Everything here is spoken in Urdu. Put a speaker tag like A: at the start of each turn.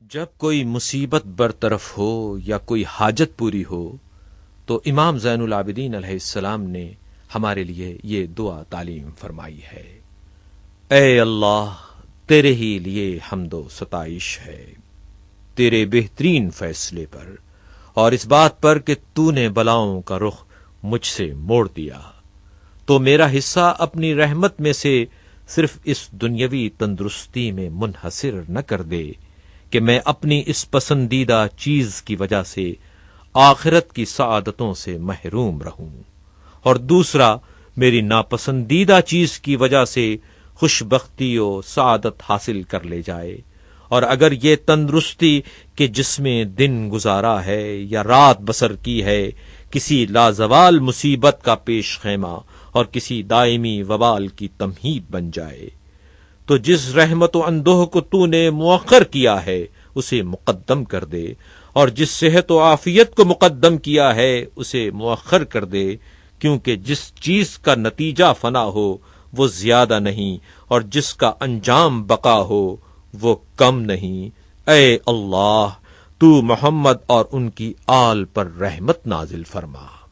A: جب کوئی مصیبت برطرف ہو یا کوئی حاجت پوری ہو تو امام زین العابدین علیہ السلام نے ہمارے لیے یہ دعا تعلیم فرمائی ہے۔ اے اللہ، تیرے ہی لیے حمد و ستائش ہے، تیرے بہترین فیصلے پر اور اس بات پر کہ تو نے بلاؤں کا رخ مجھ سے موڑ دیا، تو میرا حصہ اپنی رحمت میں سے صرف اس دنیاوی تندرستی میں منحصر نہ کر دے کہ میں اپنی اس پسندیدہ چیز کی وجہ سے آخرت کی سعادتوں سے محروم رہوں، اور دوسرا میری ناپسندیدہ چیز کی وجہ سے خوش بختی و سعادت حاصل کر لے جائے، اور اگر یہ تندرستی کہ جس میں دن گزارا ہے یا رات بسر کی ہے کسی لازوال مصیبت کا پیش خیمہ اور کسی دائمی وبال کی تمہید بن جائے، تو جس رحمت و اندوہ کو تو نے مؤخر کیا ہے اسے مقدم کر دے، اور جس صحت و عافیت کو مقدم کیا ہے اسے مؤخر کر دے، کیونکہ جس چیز کا نتیجہ فنا ہو وہ زیادہ نہیں، اور جس کا انجام بقا ہو وہ کم نہیں۔ اے اللہ، تو محمد اور ان کی آل پر رحمت نازل فرما۔